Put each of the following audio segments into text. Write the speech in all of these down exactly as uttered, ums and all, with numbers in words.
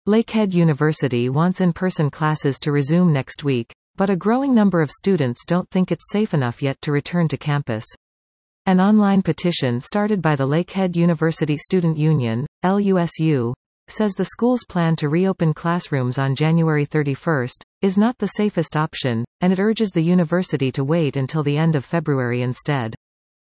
Lakehead University wants in-person classes to resume next week, but a growing number of students don't think it's safe enough yet to return to campus. An online petition started by the Lakehead University Student Union, L U S U, says the school's plan to reopen classrooms on January thirty-first is not the safest option, and it urges the university to wait until the end of February instead.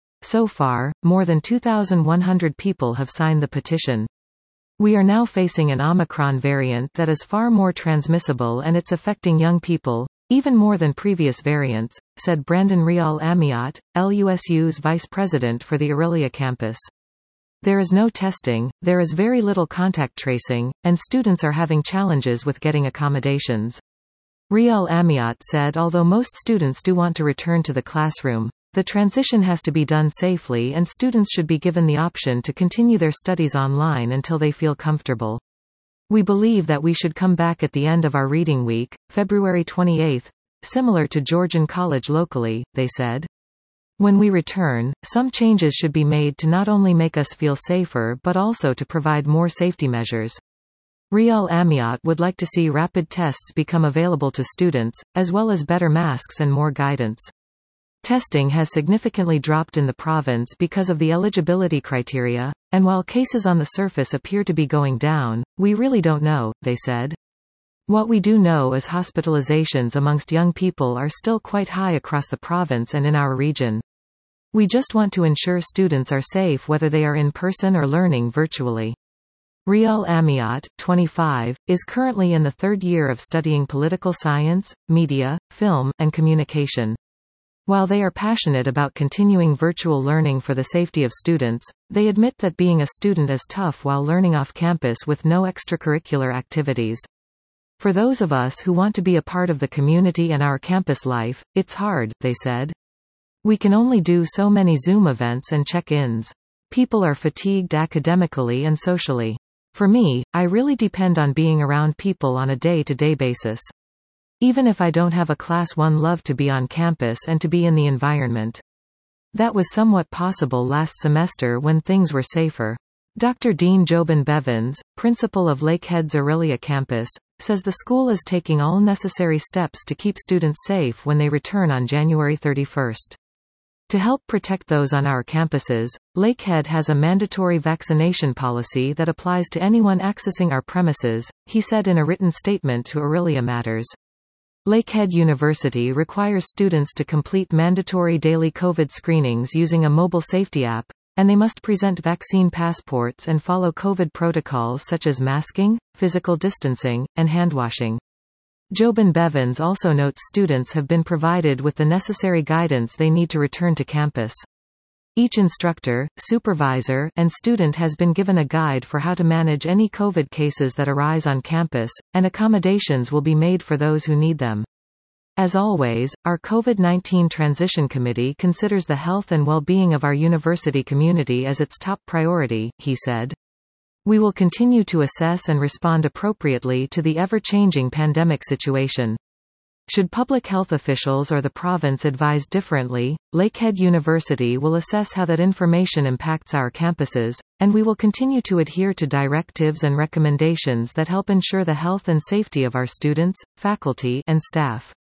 So far, more than two thousand one hundred people have signed the petition. We are now facing an Omicron variant that is far more transmissible, and it's affecting young people, even more than previous variants, said Brandon Rial Amiot, L U S U's vice president for the Aurelia campus. There is no testing, there is very little contact tracing, and students are having challenges with getting accommodations. Rial Amiot said although most students do want to return to the classroom, the transition has to be done safely, and students should be given the option to continue their studies online until they feel comfortable. We believe that we should come back at the end of our reading week, February twenty-eighth, similar to Georgian College locally, they said. When we return, some changes should be made to not only make us feel safer but also to provide more safety measures. Rial Amiot would like to see rapid tests become available to students, as well as better masks and more guidance. Testing has significantly dropped in the province because of the eligibility criteria, and while cases on the surface appear to be going down, we really don't know, they said. What we do know is hospitalizations amongst young people are still quite high across the province and in our region. We just want to ensure students are safe whether they are in person or learning virtually. Rial Amiot, twenty-five, is currently in the third year of studying political science, media, film, and communication. While they are passionate about continuing virtual learning for the safety of students, they admit that being a student is tough while learning off campus with no extracurricular activities. For those of us who want to be a part of the community and our campus life, it's hard, they said. We can only do so many Zoom events and check-ins. People are fatigued academically and socially. For me, I really depend on being around people on a day-to-day basis. Even if I don't have a class, one love to be on campus and to be in the environment. That was somewhat possible last semester when things were safer. Doctor Dean Jobin Bevans, principal of Lakehead's Aurelia campus, says the school is taking all necessary steps to keep students safe when they return on January thirty-first. To help protect those on our campuses, Lakehead has a mandatory vaccination policy that applies to anyone accessing our premises, he said in a written statement to Aurelia Matters. Lakehead University requires students to complete mandatory daily COVID screenings using a mobile safety app, and they must present vaccine passports and follow COVID protocols such as masking, physical distancing, and handwashing. Jobin Bevans also notes students have been provided with the necessary guidance they need to return to campus. Each instructor, supervisor, and student has been given a guide for how to manage any COVID cases that arise on campus, and accommodations will be made for those who need them. As always, our COVID nineteen Transition Committee considers the health and well-being of our university community as its top priority, he said. We will continue to assess and respond appropriately to the ever-changing pandemic situation. Should public health officials or the province advise differently, Lakehead University will assess how that information impacts our campuses, and we will continue to adhere to directives and recommendations that help ensure the health and safety of our students, faculty, and staff.